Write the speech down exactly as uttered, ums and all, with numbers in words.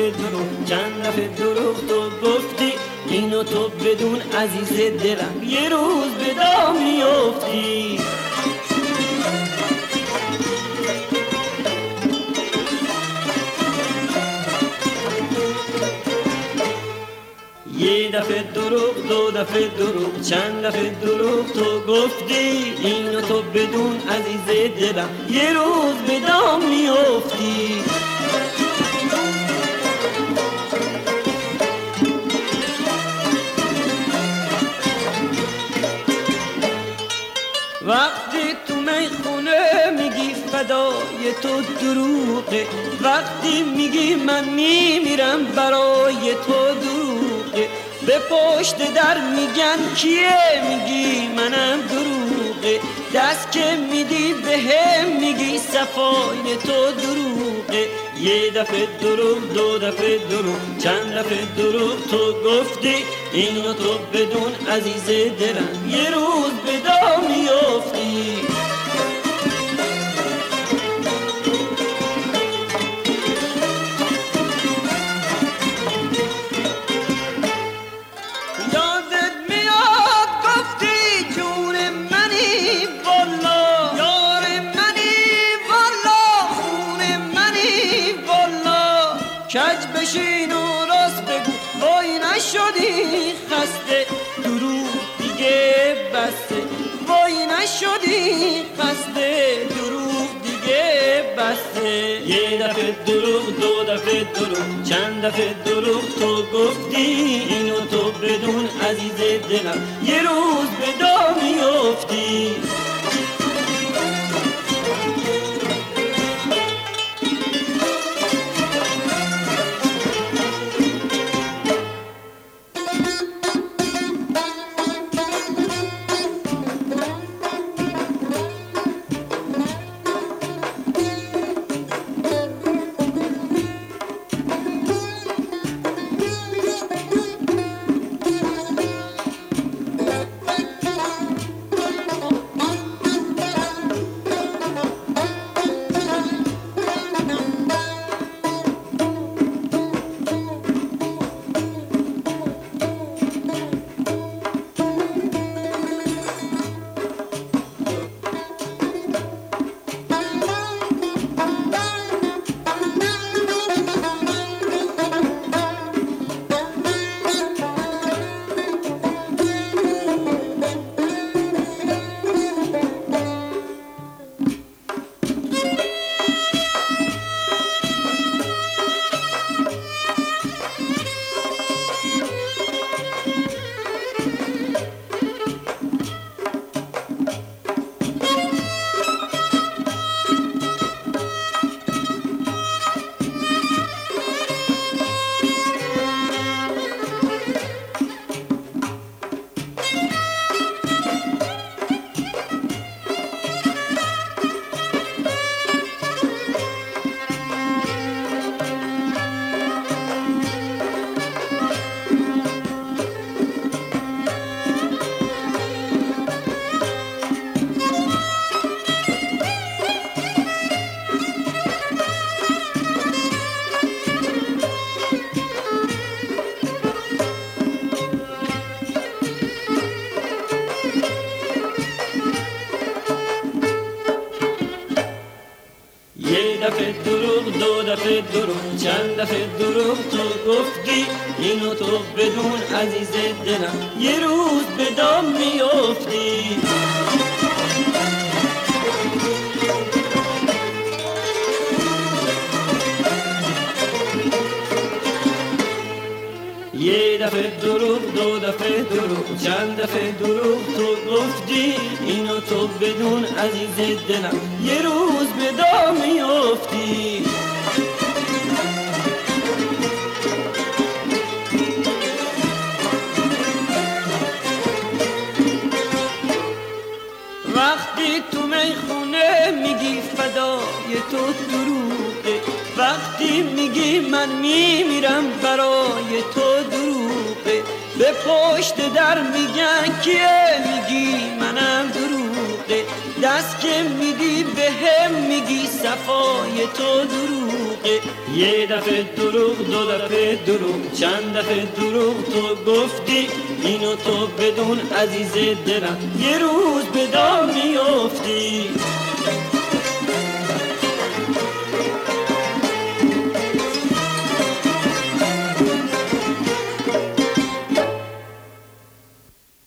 دفعه دروغ چند دفعه دروغ تو گفتی، اینو تو بدون عزیز دلم یه روز به دام میافتی. یه دفعه دروغ دو دفعه دروغ چند دفعه دروغ تو گفتی، اینو تو بدون عزیز دلم یه روز به دام میافتی. وقتی تو میخونه میگی فدای تو دروغه، وقتی میگی من میمیرم برای تو دروغه، به پشت در میگن کیه میگی منم دروغه، دست که میدی به هم میگی صفای تو دروغه. یه دفعه دروغ دو دفعه دروغ چند دفعه دروغ تو گفتی، اینو تو بدون عزیز دلم یه روز به دام میافتی. یادت میاد گفتی جون منی والا، یار منی والا، خون منی والا، کج بشین و راست بگو وای نشدی خسته، دروغ دیگه بسته وای نشدی خسته، دروغ دیگه بسته. یه دفعه دروغ دو دفعه دروغ چند دفعه دروغ تو گفتی، اینو تو بدون عزیز دلم یه روز به دام میافتی. دفعه دروغ دو دفعه دروغ چند دفعه دروغ تو گفتی، اینو تو بدون عزیز دلم یه روز به دام میافتی. یه دفعه دروغ دو دفعه دروغ چند دفعه دروغ تو گفتی، اینو تو بدون عزیز دلم یه روز به دام میافتی. وقتی تو میخونه میگی فدای تو دروغه، وقتی میگی من میمیرم برای تو دروغه، به پشت در میگن کیه میگی منم دروغه، دست که میدی به هم میگی صفای تو دروغه. یه دفعه دروغ، دو دفعه دروغ، چند دفعه دروغ تو گفتی، اینو تو بدون عزیز دلم. یه روز به